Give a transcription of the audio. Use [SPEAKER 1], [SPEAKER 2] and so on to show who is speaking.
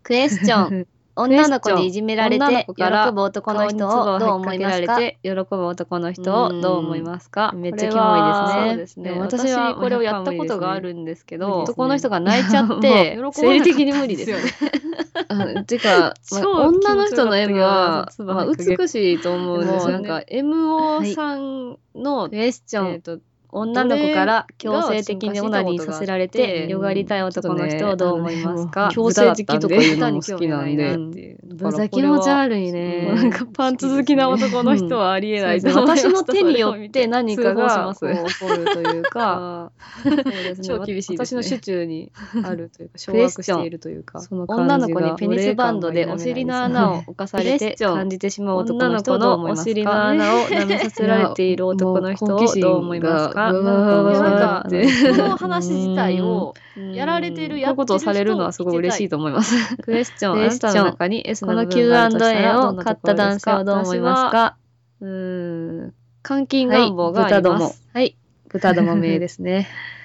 [SPEAKER 1] クエスチョン。女の子にいじめられて喜ぶ男の人をどう思いますか？
[SPEAKER 2] 喜ぶ男の人をどう思いますか？
[SPEAKER 1] めっちゃキモいですね。
[SPEAKER 2] そうですね。
[SPEAKER 1] 私は
[SPEAKER 2] これをやったことがあるんですけど、
[SPEAKER 1] 男の人が泣いちゃって生理的に無理ですよね。
[SPEAKER 2] てか、女の人の M は、美しいと思うんですよ。なんか MO さんの
[SPEAKER 1] クエスチョン。女の子から強制的にオナニーさせられてよがりたい男の人をどう思いますか？
[SPEAKER 2] 強制的とかいうのも好きなんで。
[SPEAKER 1] 豚気持ち悪いね。
[SPEAKER 2] なんかパンツ好きな男の人はありえないと思いました。
[SPEAKER 1] 私の手によって何かがこう起こるというか、
[SPEAKER 2] 超厳しいですね。
[SPEAKER 1] 私の手中にあるというか、
[SPEAKER 2] 掌握しているというか、
[SPEAKER 1] 女の子にペニスバンドでお尻の穴を侵されて感じてしまう男の人をどう思いますか？お尻の穴を舐めさせられている男の人をどう思いますか？
[SPEAKER 2] なんかこの話自体をやられてるやってる人を
[SPEAKER 1] ことをされるのはすごい嬉しいと思います。
[SPEAKER 2] クエスチョン、あなたの中に S
[SPEAKER 1] この
[SPEAKER 2] の部分があるとした
[SPEAKER 1] Q&A
[SPEAKER 2] ら
[SPEAKER 1] を買った男性はどう思いますか？
[SPEAKER 2] 監禁願望があります。
[SPEAKER 1] はい、豚ども名ですね。